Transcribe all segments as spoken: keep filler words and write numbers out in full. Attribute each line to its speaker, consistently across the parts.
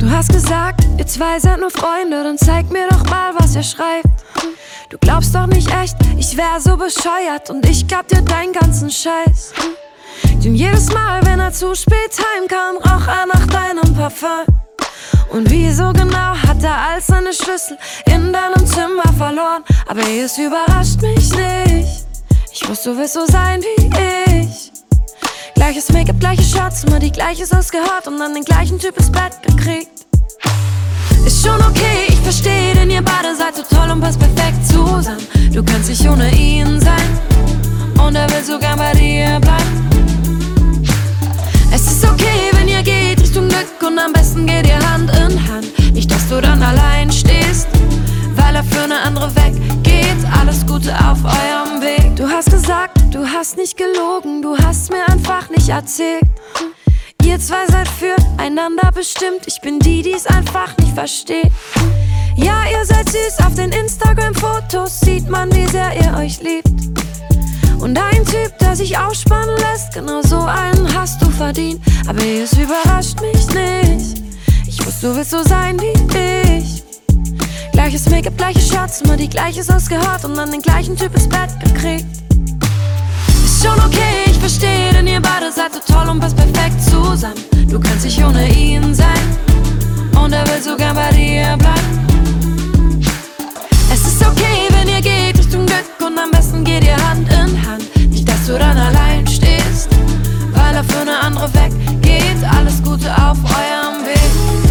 Speaker 1: Du hast gesagt, ihr zwei seid nur Freunde, dann zeig mir doch mal, was ihr schreibt. Du glaubst doch nicht echt, ich wär so bescheuert und ich glaub dir deinen ganzen Scheiß. Denn jedes Mal, wenn er zu spät heimkam, roch er nach deinem Parfum. Und wieso genau hat er all seine Schlüssel in deinem Zimmer verloren? Aber es überrascht mich nicht. Ich wusste, du willst so sein wie ich. Gleiches Make-up, gleiche Shots, immer die gleiche Songs gehört und dann den gleichen Typ ins Bett gekriegt. Ist schon okay, ich verstehe, denn ihr beide seid so toll und passt perfekt zusammen. Du kannst nicht ohne ihn sein und er will so gern bei dir bleiben. Es ist okay, wenn ihr geht Richtung Glück und am besten geht ihr Hand in Hand. Nicht, dass du dann allein stehst, weil er für eine andere weggeht. Alles Gute auf eurem Weg. Du hast gesagt, du hast nicht gelogen, du hast mir einfach nicht erzählt. Ihr zwei seid füreinander bestimmt, ich bin die, die's einfach nicht versteht. Ja, ihr seid süß, auf den Instagram-Fotos sieht man, wie sehr ihr euch liebt. Und ein Typ, der sich ausspannen lässt, genau so einen hast du verdient. Aber es überrascht mich nicht, ich wusste, du willst so sein wie ich. Gleiches Make-up, gleiche Shots, immer die gleiche Songs gehört und dann den gleichen Typ ins Bett gekriegt. Ist schon okay, ich verstehe, denn ihr beide seid so toll und passt perfekt zusammen. Du kannst nicht ohne ihn sein und er will so gern bei dir bleiben. Es ist okay, wenn ihr geht Richtung Glück und am besten geht ihr Hand in Hand. Nicht, dass du dann allein stehst, weil er für eine andere weggeht. Alles Gute auf eurem Weg.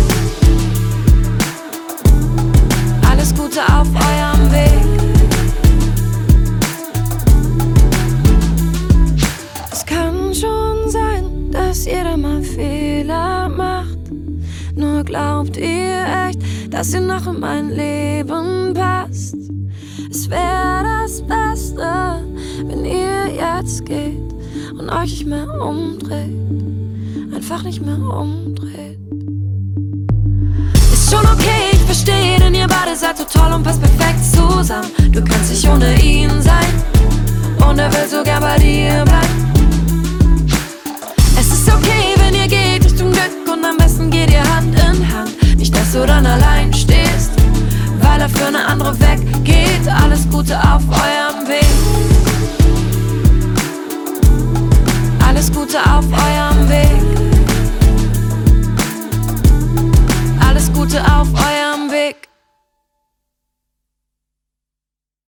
Speaker 1: Alles Gute auf eurem Weg. Es kann schon sein, dass jeder mal Fehler macht. Nur glaubt ihr echt, dass ihr noch in mein Leben passt? Es wäre das Beste, wenn ihr jetzt geht und euch nicht mehr umdreht. Einfach nicht mehr umdreht. Ist schon okay, ich verstehe, denn ihr beide seid so toll und passt perfekt zusammen. Du kannst nicht ohne ihn sein und er will so gern bei dir bleiben. Es ist okay, wenn ihr geht Richtung Glück und am besten geht ihr Hand in Hand. Nicht, dass du dann allein stehst, weil er für eine andere weggeht. Alles Gute auf eurem Weg. Alles Gute auf eurem Weg.